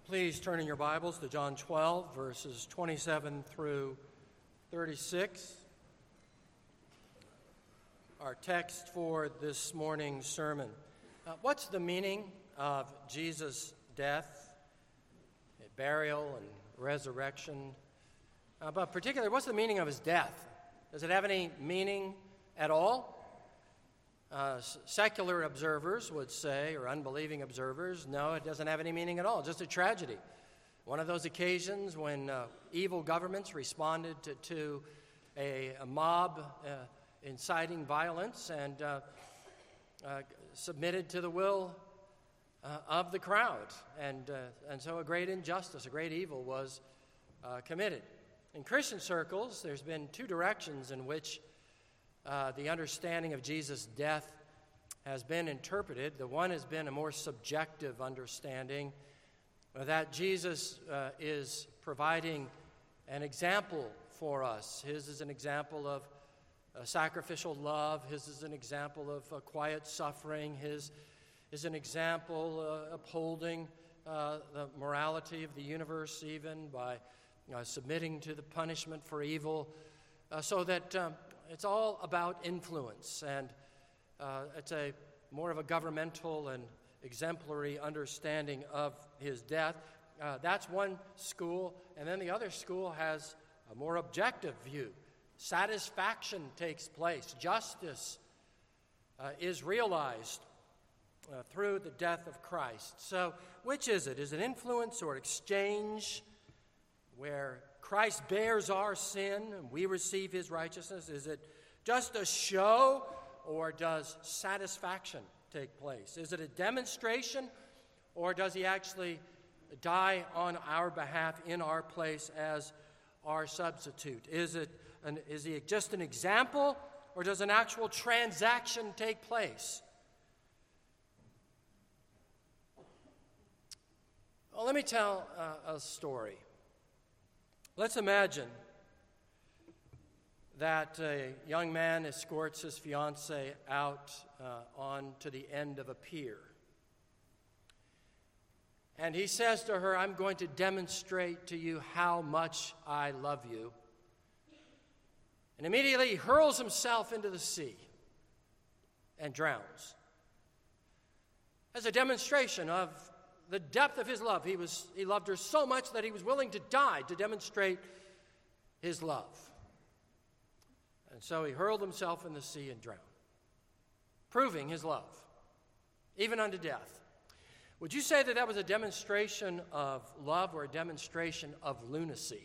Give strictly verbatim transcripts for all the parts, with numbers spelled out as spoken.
Please turn in your Bibles to John twelve, verses twenty-seven through thirty-six. Our text for this morning's sermon. Uh, what's the meaning of Jesus' death, burial, and resurrection? Uh, but particularly, what's the meaning of his death? Does it have any meaning at all? Uh, secular observers would say, or unbelieving observers, no, it doesn't have any meaning at all, just a tragedy. One of those occasions when uh, evil governments responded to, to a, a mob uh, inciting violence and uh, uh, submitted to the will uh, of the crowd. And, uh, and so a great injustice, a great evil was uh, committed. In Christian circles, there's been two directions in which Uh, the understanding of Jesus' death has been interpreted. The one has been a more subjective understanding uh, that Jesus uh, is providing an example for us. His is an example of uh, sacrificial love. His is an example of uh, quiet suffering. His is an example uh, upholding uh, the morality of the universe, even by uh, submitting to the punishment for evil, uh, so that um, it's all about influence, and uh, it's a more of a governmental and exemplary understanding of his death. Uh, that's one school, and then the other school has a more objective view. Satisfaction takes place. Justice uh, is realized uh, through the death of Christ. So which is it? Is it influence or exchange, where Christ bears our sin and we receive his righteousness? Is it just a show, or does satisfaction take place? Is it a demonstration, or does he actually die on our behalf in our place as our substitute? Is it an, is he just an example, or does an actual transaction take place? Well, let me tell uh, a story. Let's imagine that a young man escorts his fiancée out uh, on to the end of a pier. And he says to her, "I'm going to demonstrate to you how much I love you." And immediately he hurls himself into the sea and drowns. As a demonstration of the depth of his love. He was he loved her so much that he was willing to die to demonstrate his love. And so he hurled himself in the sea and drowned, proving his love, even unto death. Would you say that that was a demonstration of love or a demonstration of lunacy?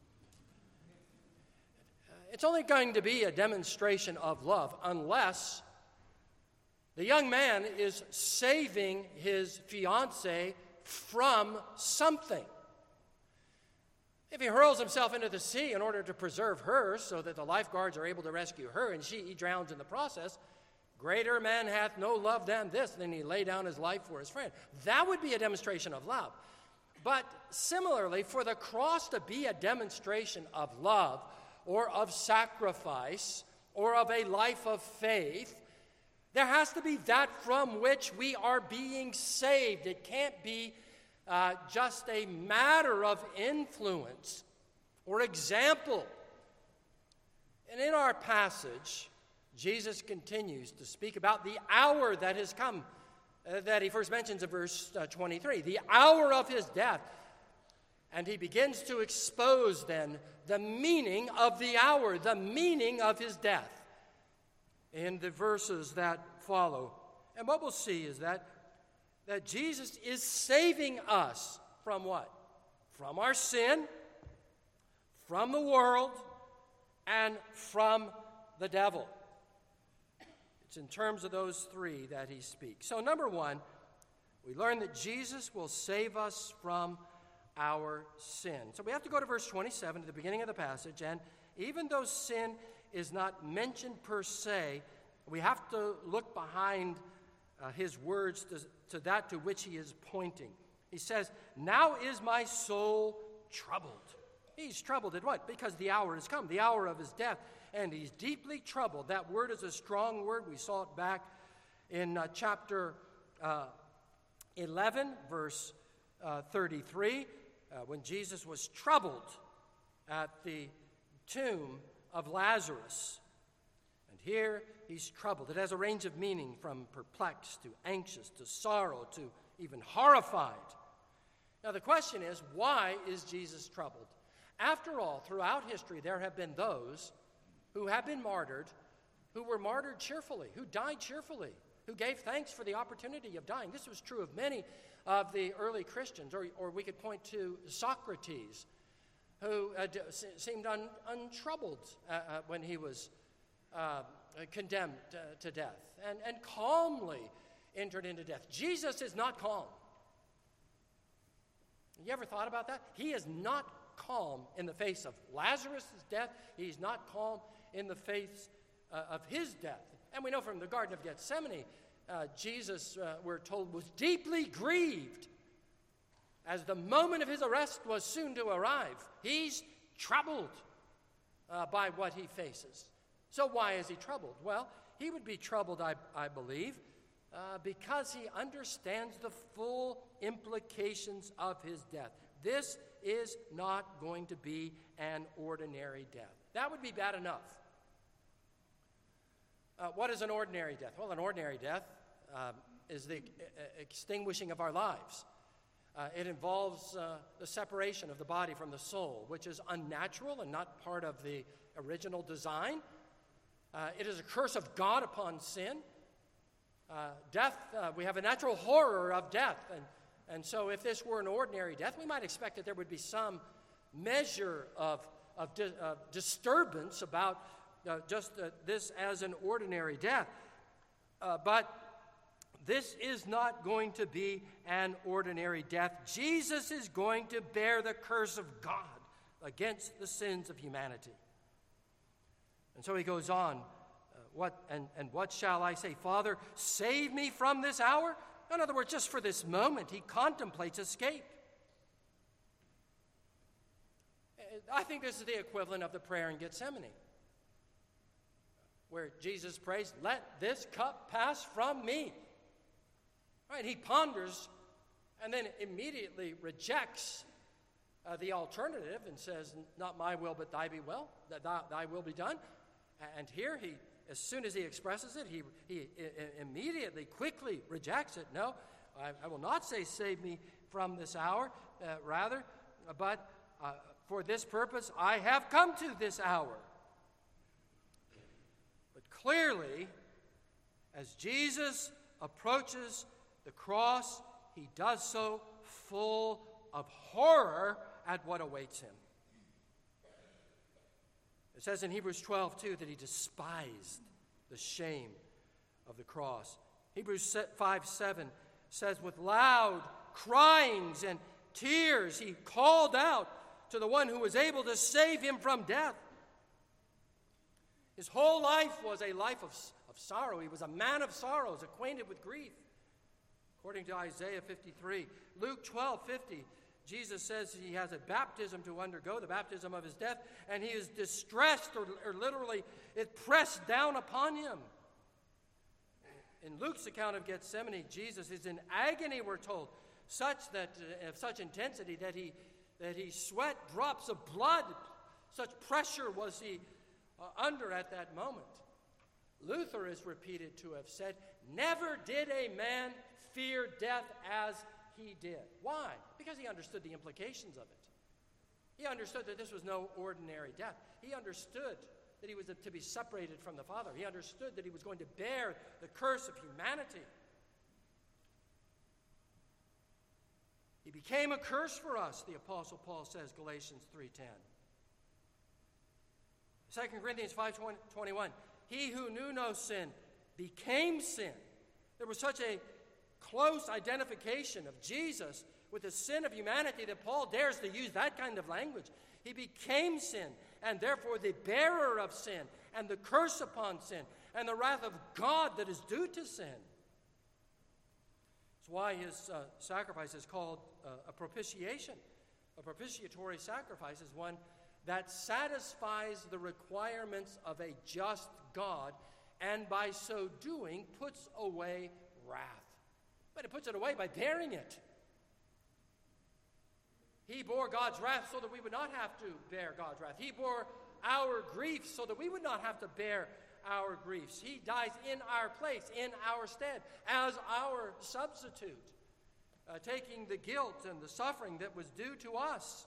It's only going to be a demonstration of love unless the young man is saving his fiancée from something. If he hurls himself into the sea in order to preserve her so that the lifeguards are able to rescue her and she he drowns in the process, greater man hath no love than this, than he lay down his life for his friend. That would be a demonstration of love. But similarly, for the cross to be a demonstration of love or of sacrifice or of a life of faith, there has to be that from which we are being saved. It can't be uh, just a matter of influence or example. And in our passage, Jesus continues to speak about the hour that has come, uh, that he first mentions in verse uh, twenty-three, the hour of his death. And he begins to expose then the meaning of the hour, the meaning of his death, in the verses that follow. And what we'll see is that, that Jesus is saving us from what? From our sin, from the world, and from the devil. It's in terms of those three that he speaks. So number one, we learn that Jesus will save us from our sin. So we have to go to verse twenty-seven, to the beginning of the passage, and even though sin is not mentioned per se, we have to look behind uh, his words to, to that to which he is pointing. He says, "Now is my soul troubled." He's troubled at what? Because the hour has come, the hour of his death, and he's deeply troubled. That word is a strong word. We saw it back in uh, chapter uh, eleven, verse uh, thirty-three, uh, when Jesus was troubled at the tomb of Lazarus. And here he's troubled. It has a range of meaning from perplexed to anxious to sorrow to even horrified. Now the question is, why is Jesus troubled? After all, throughout history, there have been those who have been martyred, who were martyred cheerfully, who died cheerfully, who gave thanks for the opportunity of dying. This was true of many of the early Christians, or, or we could point to Socrates, who uh, d- seemed un, untroubled uh, uh, when he was uh, condemned uh, to death, and, and calmly entered into death. Jesus is not calm. You ever thought about that? He is not calm in the face of Lazarus' death. He's not calm in the face uh, of his death. And we know from the Garden of Gethsemane, uh, Jesus, uh, we're told, was deeply grieved as the moment of his arrest was soon to arrive. He's troubled uh, by what he faces. So why is he troubled? Well, he would be troubled, I, I believe, uh, because he understands the full implications of his death. This is not going to be an ordinary death. That would be bad enough. Uh, what is an ordinary death? Well, an ordinary death um, is the uh, extinguishing of our lives. Uh, it involves uh, the separation of the body from the soul, which is unnatural and not part of the original design. Uh, it is a curse of God upon sin. Uh, death, uh, we have a natural horror of death, and, and so if this were an ordinary death, we might expect that there would be some measure of, of, di- of disturbance about uh, just uh, this as an ordinary death. Uh, but this is not going to be an ordinary death. Jesus is going to bear the curse of God against the sins of humanity. And so he goes on, uh, what and, and what shall I say? Father, save me from this hour? In other words, just for this moment, he contemplates escape. I think this is the equivalent of the prayer in Gethsemane, where Jesus prays, let this cup pass from me. Right, he ponders and then immediately rejects uh, the alternative and says, not my will, but thy be well, that thy, thy will be done. And here, he, as soon as he expresses it, he, he I- immediately, quickly rejects it. No, I, I will not say, save me from this hour, uh, rather, but uh, for this purpose I have come to this hour. But clearly, as Jesus approaches the cross, he does so full of horror at what awaits him. It says in Hebrews twelve, too, that he despised the shame of the cross. Hebrews five seven says, with loud cryings and tears, he called out to the one who was able to save him from death. His whole life was a life of, of sorrow. He was a man of sorrows, acquainted with grief, according to Isaiah fifty-three. Luke twelve fifty, Jesus says he has a baptism to undergo, the baptism of his death, and he is distressed, or, or literally it pressed down upon him. In Luke's account of Gethsemane, Jesus is in agony, we're told, such that uh, of such intensity that he that he sweat drops of blood. Such pressure was he uh, under at that moment. Luther is repeated to have said, never did a man fear death as he did. Why? Because he understood the implications of it. He understood that this was no ordinary death. He understood that he was to be separated from the Father. He understood that he was going to bear the curse of humanity. He became a curse for us, the Apostle Paul says, Galatians three ten. Second Corinthians five twenty-one, he who knew no sin became sin. There was such a close identification of Jesus with the sin of humanity that Paul dares to use that kind of language. He became sin, and therefore the bearer of sin, and the curse upon sin, and the wrath of God that is due to sin. That's why his uh, sacrifice is called uh, a propitiation. A propitiatory sacrifice is one that satisfies the requirements of a just God, and by so doing puts away wrath. But it puts it away by bearing it. He bore God's wrath so that we would not have to bear God's wrath. He bore our griefs so that we would not have to bear our griefs. He dies in our place, in our stead, as our substitute, uh, taking the guilt and the suffering that was due to us.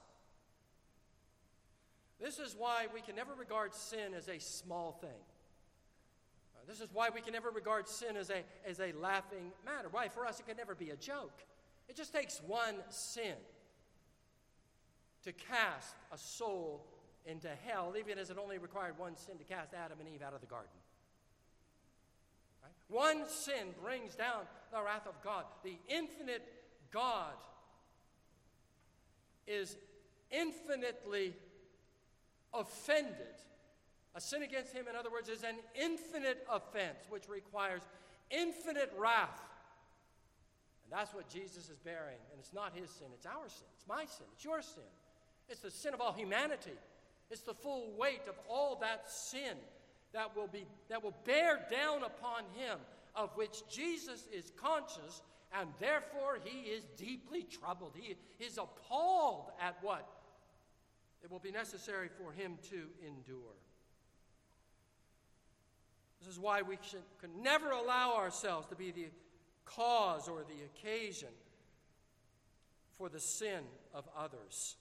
This is why we can never regard sin as a small thing. Uh, this is why we can never regard sin as a, as a laughing matter. Why? For us, it can never be a joke. It just takes one sin to cast a soul into hell, even as it only required one sin to cast Adam and Eve out of the garden. Right? One sin brings down the wrath of God. The infinite God is infinitely offended. A sin against him, in other words, is an infinite offense, which requires infinite wrath. And that's what Jesus is bearing. And it's not his sin, it's our sin. It's my sin, it's your sin. It's the sin of all humanity. It's the full weight of all that sin that will be that will bear down upon him, of which Jesus is conscious, and therefore he is deeply troubled. He is appalled at what it will be necessary for him to endure. This is why we should, can never allow ourselves to be the cause or the occasion for the sin of others.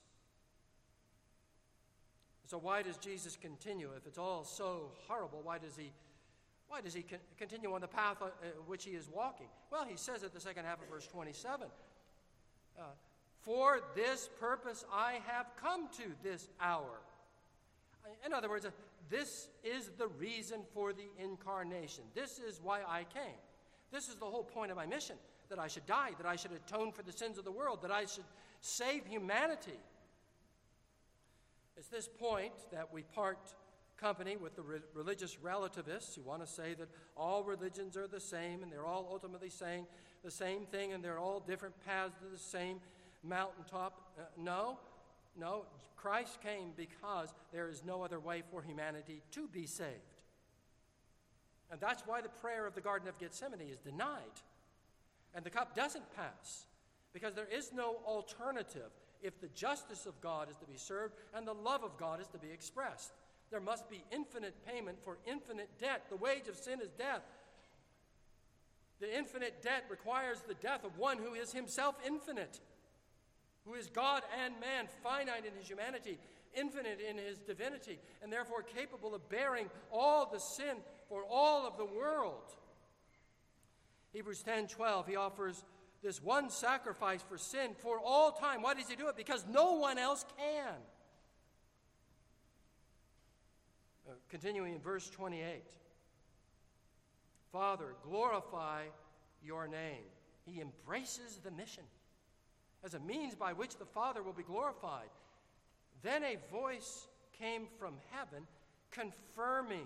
So why does Jesus continue? If it's all so horrible, why does he why does he con- continue on the path uh, which he is walking? Well, he says at the second half of verse twenty-seven, uh, for this purpose I have come to this hour. In other words, uh, this is the reason for the incarnation. This is why I came. This is the whole point of my mission, that I should die, that I should atone for the sins of the world, that I should save humanity. It's this point that we part company with the re- religious relativists who want to say that all religions are the same and they're all ultimately saying the same thing and they're all different paths to the same mountaintop. Uh, no, no, Christ came because there is no other way for humanity to be saved. And that's why the prayer of the Garden of Gethsemane is denied. And the cup doesn't pass, because there is no alternative if the justice of God is to be served and the love of God is to be expressed. There must be infinite payment for infinite debt. The wage of sin is death. The infinite debt requires the death of one who is himself infinite, who is God and man, finite in his humanity, infinite in his divinity, and therefore capable of bearing all the sin for all of the world. Hebrews ten twelve, he offers this one sacrifice for sin for all time. Why does he do it? Because no one else can. Uh, continuing in verse twenty-eight. Father, glorify your name. He embraces the mission as a means by which the Father will be glorified. Then a voice came from heaven confirming,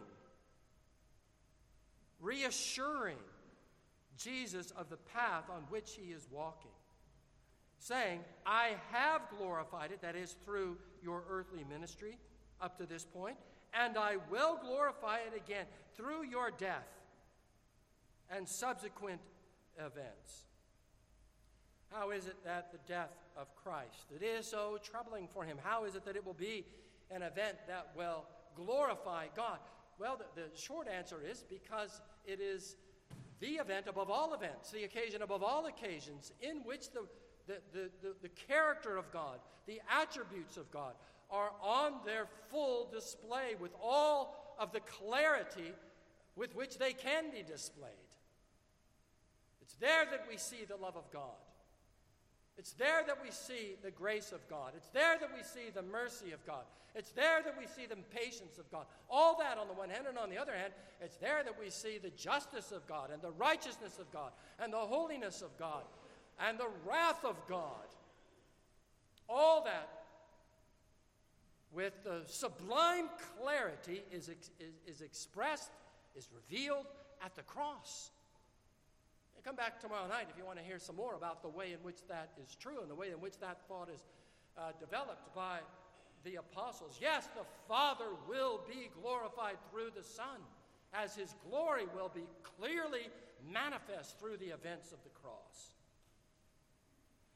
reassuring Jesus of the path on which he is walking, saying, I have glorified it, that is, through your earthly ministry up to this point, and I will glorify it again through your death and subsequent events. How is it that the death of Christ, it is so troubling for him, how is it that it will be an event that will glorify God? Well, the, the short answer is because it is the event above all events, the occasion above all occasions, in which the, the, the, the, the character of God, the attributes of God, are on their full display with all of the clarity with which they can be displayed. It's there that we see the love of God. It's there that we see the grace of God. It's there that we see the mercy of God. It's there that we see the patience of God. All that on the one hand, and on the other hand, it's there that we see the justice of God and the righteousness of God and the holiness of God and the wrath of God. All that with the sublime clarity is, ex- is, is expressed, is revealed at the cross. Come back tomorrow night if you want to hear some more about the way in which that is true and the way in which that thought is uh, developed by the apostles. Yes, the Father will be glorified through the Son, as his glory will be clearly manifest through the events of the cross.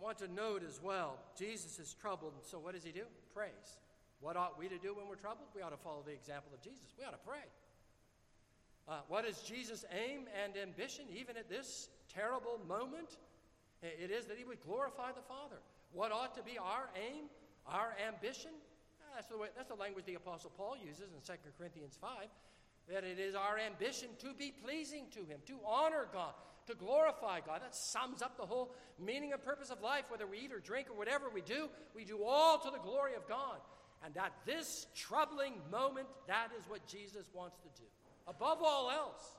I want to note as well, Jesus is troubled, and so what does he do? Prays. What ought we to do when we're troubled? We ought to follow the example of Jesus. We ought to pray. Uh, what is Jesus' aim and ambition, even at this terrible moment? It is that he would glorify the Father. What ought to be our aim, our ambition? That's the way, that's the language the Apostle Paul uses in Second Corinthians five, that it is our ambition to be pleasing to him, to honor God, to glorify God. That sums up the whole meaning and purpose of life. Whether we eat or drink or whatever we do, we do all to the glory of God. And at this troubling moment, that is what Jesus wants to do, above all else.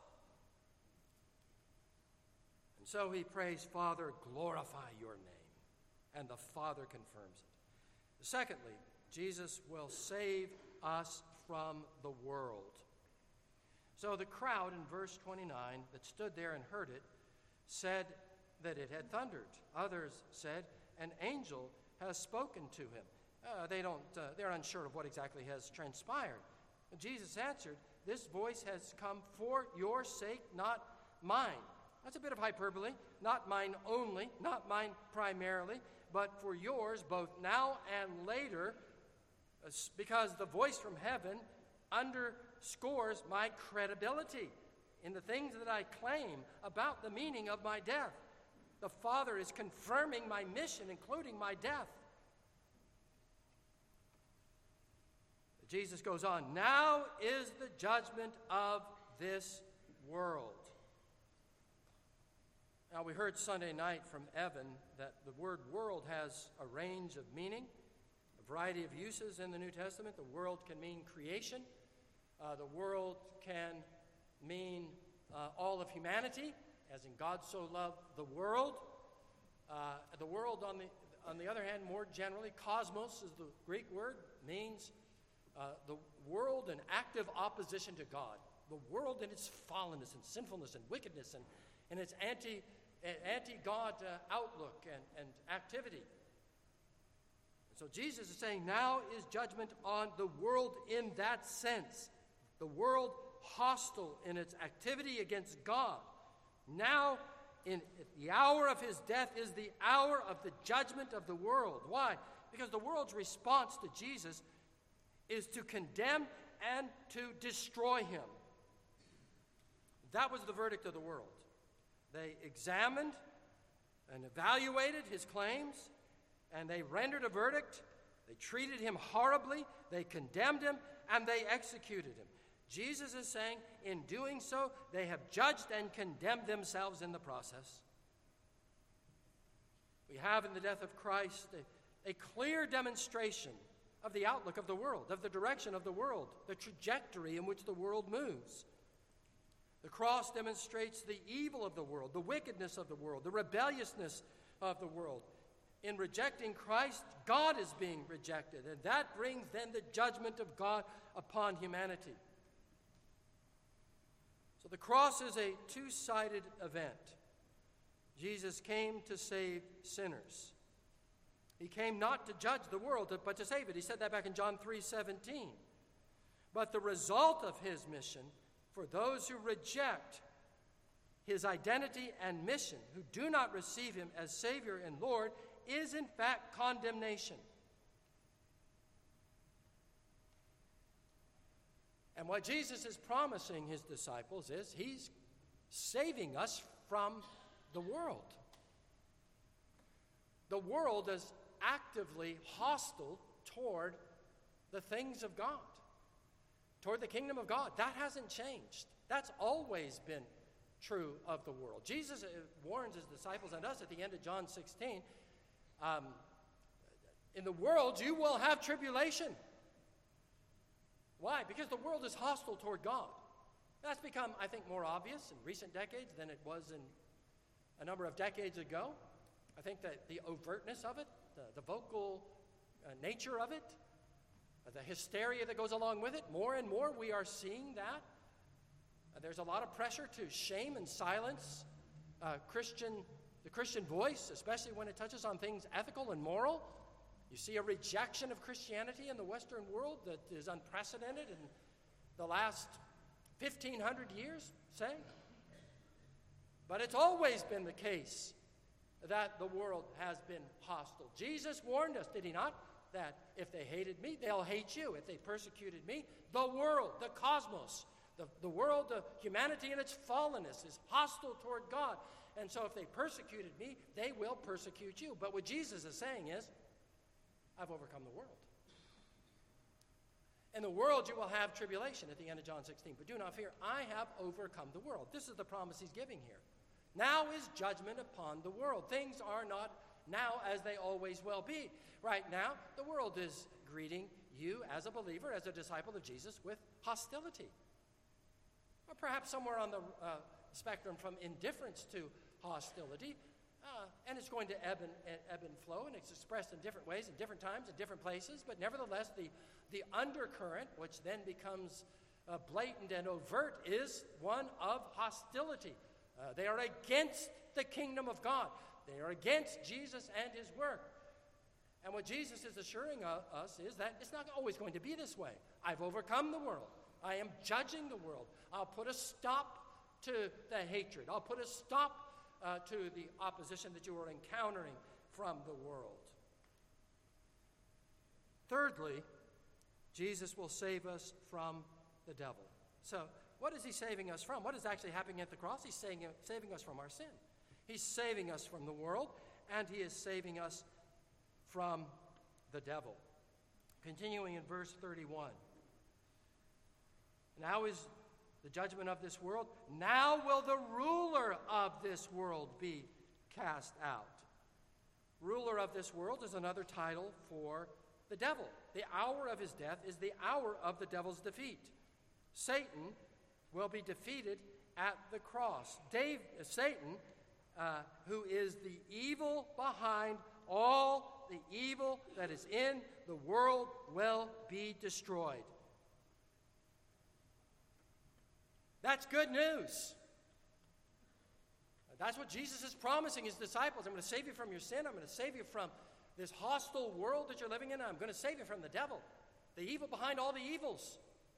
And so he prays, Father, glorify your name. And the Father confirms it. Secondly, Jesus will save us from the world. So the crowd in verse twenty-nine that stood there and heard it said that it had thundered. Others said, an angel has spoken to him. Uh, they don't, uh, they're unsure of what exactly has transpired. And Jesus answered, this voice has come for your sake, not mine. That's a bit of hyperbole. Not mine only, not mine primarily, but for yours both now and later, because the voice from heaven underscores my credibility in the things that I claim about the meaning of my death. The Father is confirming my mission, including my death. Jesus goes on, now is the judgment of this world. Now, we heard Sunday night from Evan that the word world has a range of meaning, a variety of uses in the New Testament. The world can mean creation. Uh, the world can mean uh, all of humanity, as in God so loved the world. Uh, the world, on the, on the other hand, more generally, cosmos is the Greek word, means uh, the world in active opposition to God. The world in its fallenness and sinfulness and wickedness and, and its anti, anti-God uh, outlook and, and activity. So Jesus is saying now is judgment on the world in that sense. The world hostile in its activity against God. Now, in the hour of his death is the hour of the judgment of the world. Why? Because the world's response to Jesus is to condemn and to destroy him. That was the verdict of the world. They examined and evaluated his claims, and they rendered a verdict. They treated him horribly, they condemned him, and they executed him. Jesus is saying, in doing so, they have judged and condemned themselves in the process. We have in the death of Christ a, a clear demonstration of the outlook of the world, of the direction of the world, the trajectory in which the world moves. The cross demonstrates the evil of the world, the wickedness of the world, the rebelliousness of the world. In rejecting Christ, God is being rejected, and that brings then the judgment of God upon humanity. So the cross is a two-sided event. Jesus came to save sinners. He came not to judge the world, but to save it. He said that back in John three seventeen. But the result of his mission for those who reject his identity and mission, who do not receive him as Savior and Lord, is in fact condemnation. And what Jesus is promising his disciples is he's saving us from the world. The world is actively hostile toward the things of God, toward the kingdom of God. That hasn't changed. That's always been true of the world. Jesus warns his disciples and us at the end of John sixteen, um, in the world you will have tribulation. Why? Because the world is hostile toward God. That's become, I think, more obvious in recent decades than it was in a number of decades ago. I think that the overtness of it, the, the vocal uh, nature of it, uh, the hysteria that goes along with it, more and more we are seeing that. Uh, there's a lot of pressure to shame and silence uh, Christian, the Christian voice, especially when it touches on things ethical and moral. You see a rejection of Christianity in the Western world that is unprecedented in the last fifteen hundred years, say. But it's always been the case that the world has been hostile. Jesus warned us, did he not? That if they hated me, they'll hate you. If they persecuted me, the world, the cosmos, the, the world, the humanity in its fallenness is hostile toward God. And so if they persecuted me, they will persecute you. But what Jesus is saying is, I've overcome the world. In the world you will have tribulation at the end of John sixteen. But do not fear, I have overcome the world. This is the promise he's giving here. Now is judgment upon the world. Things are not now as they always will be. Right now, the world is greeting you as a believer, as a disciple of Jesus, with hostility. Or perhaps somewhere on the uh, spectrum from indifference to hostility. Uh, and it's going to ebb and, ebb and flow, and it's expressed in different ways, in different times, in different places. But nevertheless, the, the undercurrent, which then becomes uh, blatant and overt, is one of hostility. Uh, they are against the kingdom of God. They are against Jesus and his work. And what Jesus is assuring us is that it's not always going to be this way. I've overcome the world. I am judging the world. I'll put a stop to the hatred. I'll put a stop uh, to the opposition that you are encountering from the world. Thirdly, Jesus will save us from the devil. So, what is he saving us from? What is actually happening at the cross? He's saving, saving us from our sin. He's saving us from the world, and he is saving us from the devil. Continuing in verse thirty-one. Now is the judgment of this world. Now will the ruler of this world be cast out. Ruler of this world is another title for the devil. The hour of his death is the hour of the devil's defeat. Satan will be defeated at the cross. Dave, uh, Satan, uh, who is the evil behind all the evil that is in the world, will be destroyed. That's good news. That's what Jesus is promising his disciples. I'm going to save you from your sin. I'm going to save you from this hostile world that you're living in. I'm going to save you from the devil, the evil behind all the evils.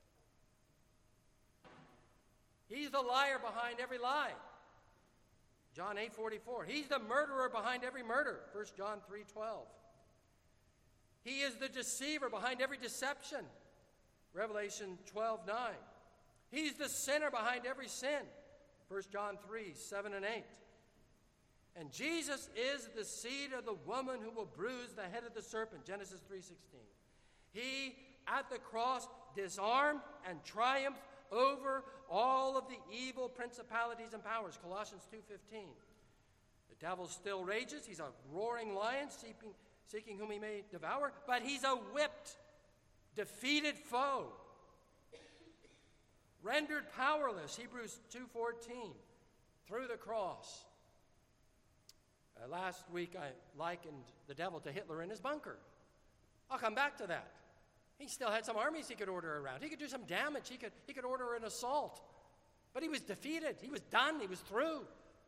He's the liar behind every lie. John eight forty-four. He's the murderer behind every murder. First John three twelve. He is the deceiver behind every deception. Revelation twelve nine. He's the sinner behind every sin. First John three seven and eight. And Jesus is the seed of the woman who will bruise the head of the serpent. Genesis three sixteen. He, at the cross, disarmed and triumphed over all of the evil principalities and powers. Colossians two fifteen. The devil still rages. He's a roaring lion seeking, seeking whom he may devour, but he's a whipped, defeated foe. Rendered powerless, Hebrews two fourteen, through the cross. Uh, last week I likened the devil to Hitler in his bunker. I'll come back to that. He still had some armies he could order around. He could do some damage. He could, he could order an assault. But he was defeated. He was done. He was through.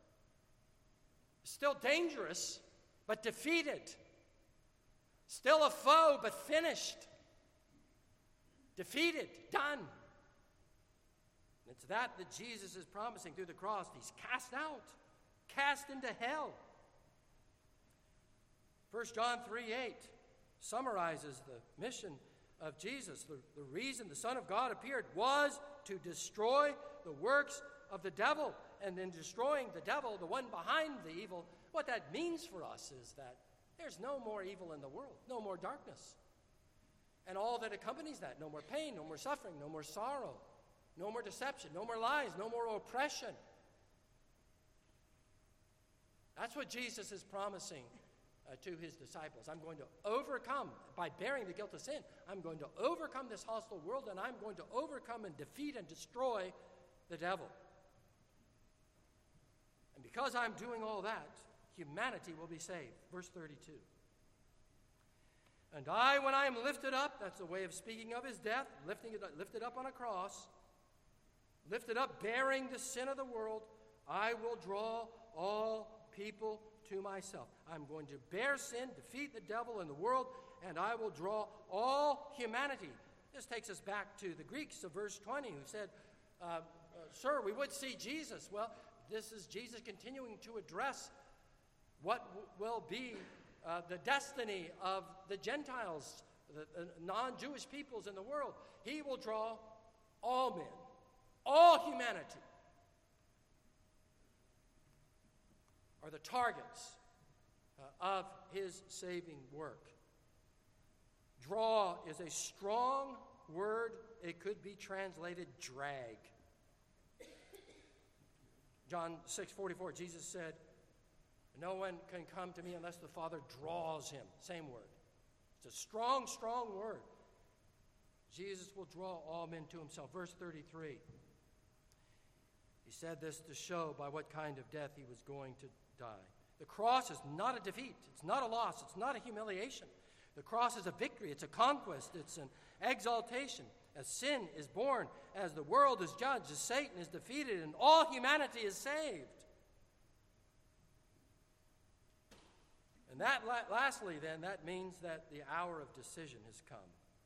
Still dangerous, but defeated. Still a foe, but finished. Defeated, done. It's that that Jesus is promising through the cross. He's cast out, cast into hell. First John three eight summarizes the mission of Jesus. The, the reason the Son of God appeared was to destroy the works of the devil. And in destroying the devil, the one behind the evil, what that means for us is that there's no more evil in the world, no more darkness. And all that accompanies that, no more pain, no more suffering, no more sorrow, no more deception, no more lies, no more oppression. That's what Jesus is promising uh, to his disciples. I'm going to overcome, by bearing the guilt of sin, I'm going to overcome this hostile world, and I'm going to overcome and defeat and destroy the devil. And because I'm doing all that, humanity will be saved. Verse thirty-two. And I, when I am lifted up, that's a way of speaking of his death, lifting it, lifted up on a cross, lifted up, bearing the sin of the world, I will draw all people to myself. I'm going to bear sin, defeat the devil and the world, and I will draw all humanity. This takes us back to the Greeks of verse twenty, who said, uh, uh, Sir, we would see Jesus. Well, this is Jesus continuing to address what w- will be uh, the destiny of the Gentiles, the, the non-Jewish peoples in the world. He will draw all men, all humanity, are the targets uh, of his saving work. Draw is a strong word. It could be translated drag. John six forty-four, Jesus said, no one can come to me unless the Father draws him. Same word. It's a strong, strong word. Jesus will draw all men to himself. Verse thirty-three. He said this to show by what kind of death he was going to die. The cross is not a defeat. It's not a loss. It's not a humiliation. The cross is a victory. It's a conquest. It's an exaltation. As sin is born, as the world is judged, as Satan is defeated, and all humanity is saved. And that, lastly, then, that means that the hour of decision has come.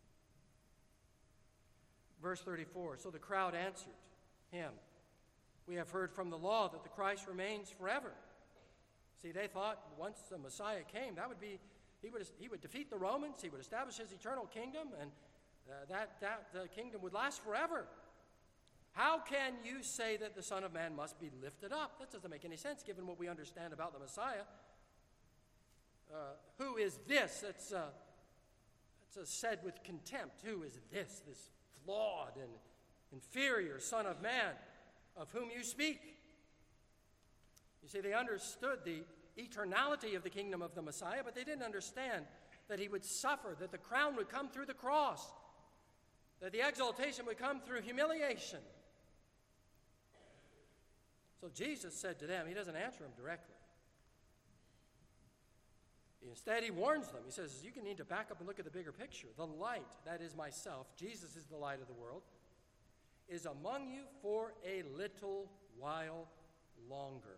Verse thirty-four, so the crowd answered him, we have heard from the law that the Christ remains forever. See, they thought once the Messiah came, that would be, he would, he would defeat the Romans, he would establish his eternal kingdom, and uh, that, that uh, kingdom would last forever. How can you say that the Son of Man must be lifted up? That doesn't make any sense given what we understand about the Messiah. Uh, who is this? That's, uh, that's uh, said with contempt. Who is this, this flawed and inferior Son of Man of whom you speak? You see, they understood the eternality of the kingdom of the Messiah, but they didn't understand that he would suffer, that the crown would come through the cross, that the exaltation would come through humiliation. So Jesus said to them, he doesn't answer them directly. Instead, he warns them. He says, you can need to back up and look at the bigger picture. The light, that is myself, Jesus is the light of the world, is among you for a little while longer.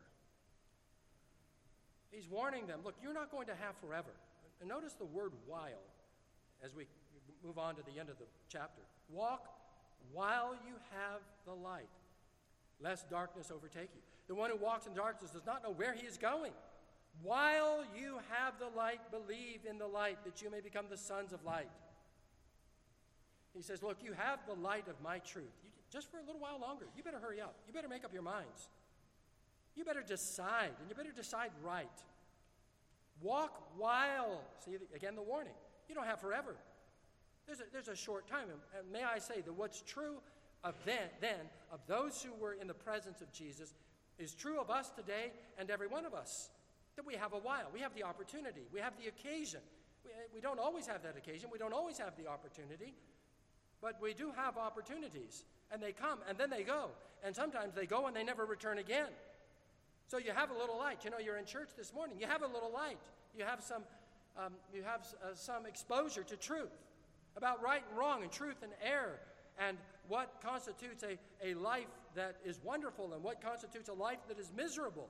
He's warning them, look, you're not going to have forever. And notice the word while as we move on to the end of the chapter. Walk while you have the light, lest darkness overtake you. The one who walks in darkness does not know where he is going. While you have the light, believe in the light, that you may become the sons of light. He says, look, you have the light of my truth. You, just for a little while longer. You better hurry up. You better make up your minds. You better decide, and you better decide right. Walk while, see, again, the warning. You don't have forever. There's a, there's a short time. And may I say that what's true of then, then, of those who were in the presence of Jesus, is true of us today and every one of us. That we have a while. We have the opportunity. We have the occasion. We, we don't always have that occasion. We don't always have the opportunity. But we do have opportunities. And they come, and then they go. And sometimes they go and they never return again. So you have a little light. You know, you're in church this morning. You have a little light. You have some, um, you have uh, some exposure to truth about right and wrong and truth and error and what constitutes a, a life that is wonderful and what constitutes a life that is miserable.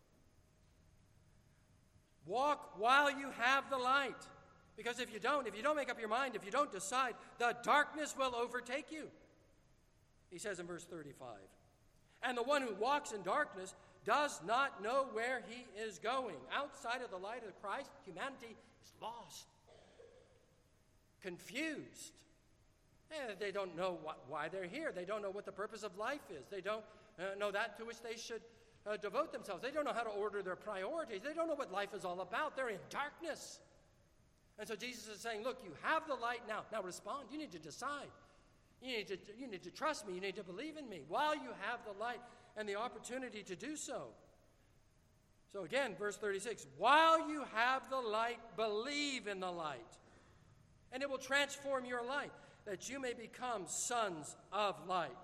Walk while you have the light. Because if you don't, if you don't make up your mind, if you don't decide, the darkness will overtake you. He says in verse thirty-five, and the one who walks in darkness does not know where he is going. Outside of the light of Christ, humanity is lost, confused. Eh, they don't know what, why they're here. They don't know what the purpose of life is. They don't uh, know that to which they should uh, devote themselves. They don't know how to order their priorities. They don't know what life is all about. They're in darkness. And so Jesus is saying, look, you have the light now. Now respond. You need to decide. You need to, you need to trust me. You need to believe in me while you have the light and the opportunity to do so. So again, verse thirty-six, while you have the light, believe in the light, and it will transform your light, that you may become sons of light.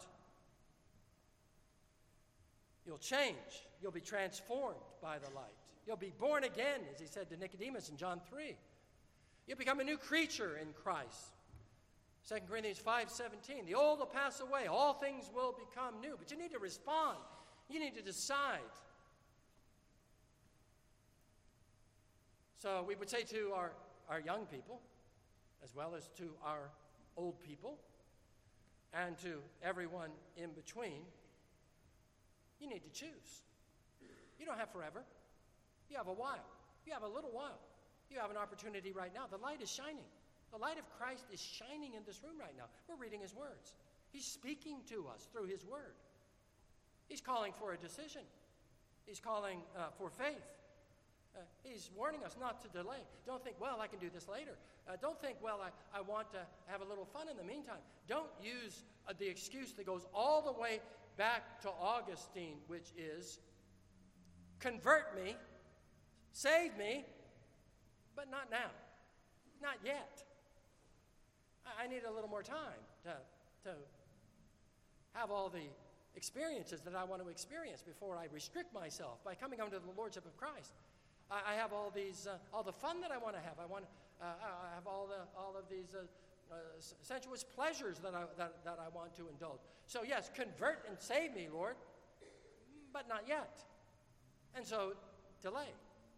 You'll change. You'll be transformed by the light. You'll be born again, as he said to Nicodemus in John three. You'll become a new creature in Christ. Second Corinthians five seventeen, the old will pass away, all things will become new. But you need to respond. You need to decide. So we would say to our, our young people, as well as to our old people, and to everyone in between, you need to choose. You don't have forever. You have a while. You have a little while. You have an opportunity right now. The light is shining. The light of Christ is shining in this room right now. We're reading his words. He's speaking to us through his word. He's calling for a decision. He's calling uh, for faith. Uh, he's warning us not to delay. Don't think, well, I can do this later. Uh, don't think, well, I, I want to have a little fun in the meantime. Don't use uh, the excuse that goes all the way back to Augustine, which is, convert me, save me, but not now, not yet. I, I need a little more time to, to have all the experiences that I want to experience before I restrict myself by coming under the lordship of Christ. I, I have all these, uh, all the fun that I want to have. I want, uh, I have all the, all of these uh, uh, sensuous pleasures that I that, that I want to indulge. So yes, convert and save me, Lord, but not yet. And so delay.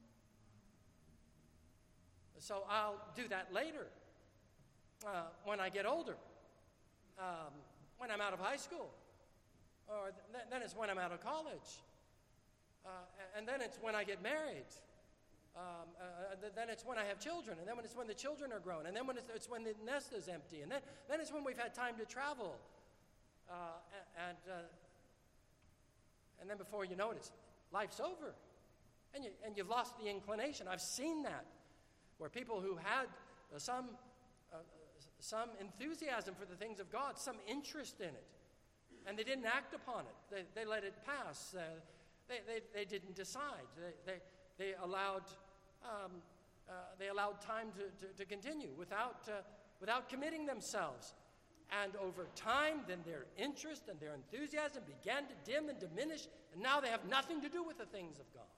So I'll do that later, uh, when I get older, um, when I'm out of high school, or th- then it's when I'm out of college, uh, and then it's when I get married, um, uh, th- then it's when I have children, and then when it's when the children are grown, and then when it's, it's when the nest is empty, and then, then it's when we've had time to travel, uh, and uh, and then before you know it, it's, life's over, and you and you've lost the inclination. I've seen that, where people who had uh, some uh, some enthusiasm for the things of God, some interest in it, and they didn't act upon it. They, they let it pass. Uh, they, they, they didn't decide. They, they, they allowed um, uh, they allowed time to, to, to continue without uh, without committing themselves. And over time, then their interest and their enthusiasm began to dim and diminish, and now they have nothing to do with the things of God.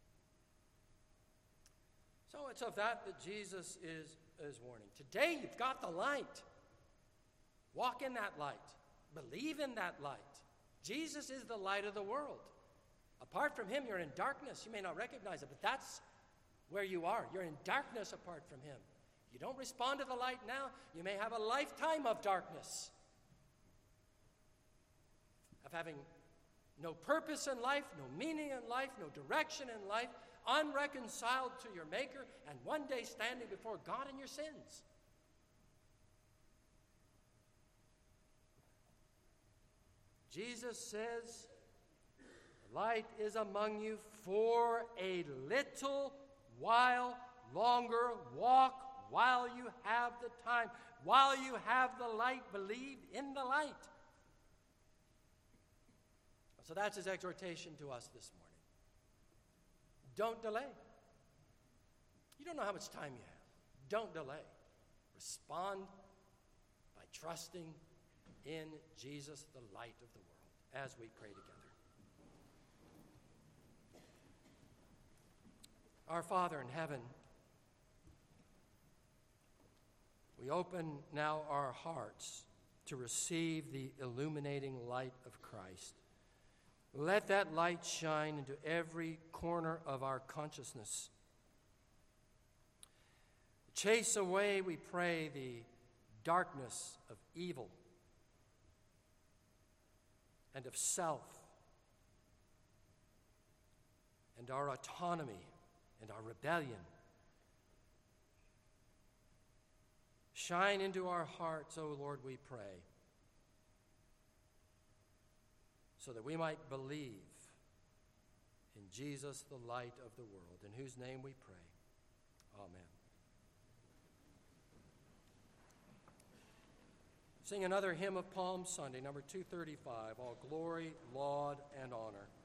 So it's of that that Jesus is, is warning. Today you've got the light. Walk in that light. Believe in that light. Jesus is the light of the world. Apart from him, you're in darkness. You may not recognize it, but that's where you are. You're in darkness apart from him. You don't respond to the light now, you may have a lifetime of darkness, of having no purpose in life, no meaning in life, no direction in life, unreconciled to your Maker, and one day standing before God in your sins. Jesus says, light is among you for a little while longer. Walk while you have the time, while you have the light. Believe in the light. So that's his exhortation to us this morning. Don't delay. You don't know how much time you have. Don't delay. Respond by trusting in Jesus, the light of the world, as we pray together. Our Father in heaven, we open now our hearts to receive the illuminating light of Christ. Let that light shine into every corner of our consciousness. Chase away, we pray, the darkness of evil and of self and our autonomy and our rebellion. Shine into our hearts, O Lord, we pray, so that we might believe in Jesus, the light of the world, in whose name we pray. Amen. Sing another hymn of Palm Sunday, number two thirty-five, All Glory, Laud, and Honor.